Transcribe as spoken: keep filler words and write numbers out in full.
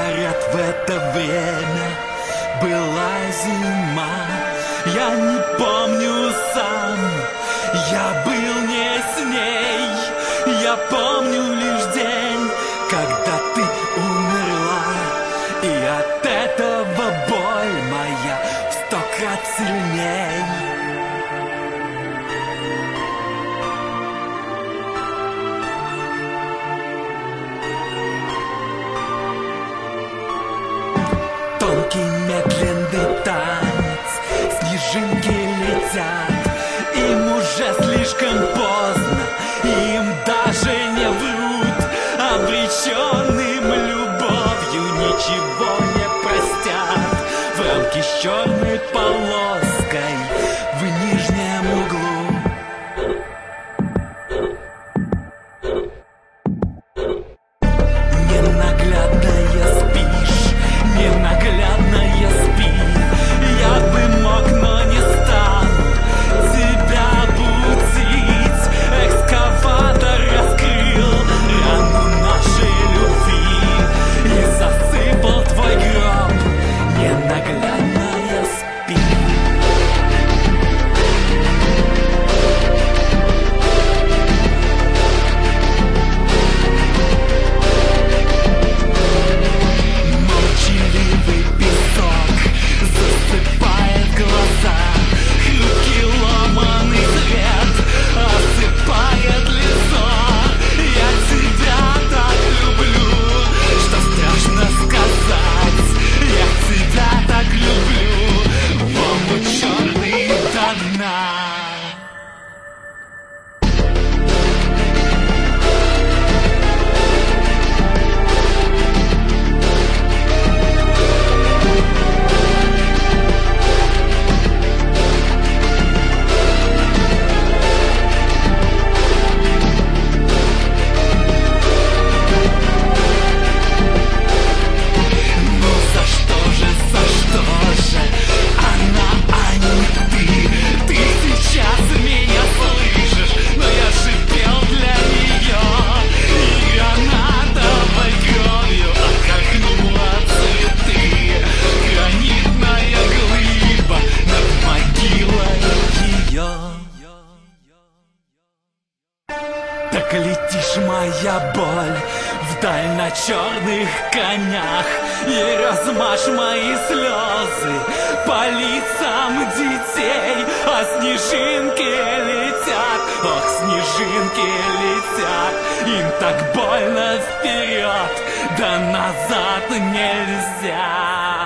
Говорят, в это время была зима. Я не помню сам, я был не с ней. Я помню лишь день, когда ты умерла. И от этого боль моя в сто крат сильней. Тонкий медленный танец, снежинки летят. Им уже слишком поздно, им даже не врут. Обреченным любовью ничего не простят. В рамке с черной полоской в нижнем углу. Ненаглядная спишь, ненаглядная спи. Я бы мог, но не стану тебя будить. Экскаватор раскрыл рану нашей любви и засыпал твой гроб. Ненаглядная спи. Молчаливый песок засыпает глаза. Хрупкий ломаный свет осыпает лицо. Я тебя так люблю, что страшно сказать. Я тебя так люблю, в омут черный до дна. Ну за что же, за что же она, а не ты? Ты сейчас меня слышишь, но я же пел для нее. И гранатовой кровью отдохнула цветы. Гранитная глыба над могилой ее. Так летишь, моя боль, вдаль на черных конях. И размажь мои слезы по лицам детей. А снежинки летят, ох, снежинки летят. Им так больно вперед, да назад нельзя.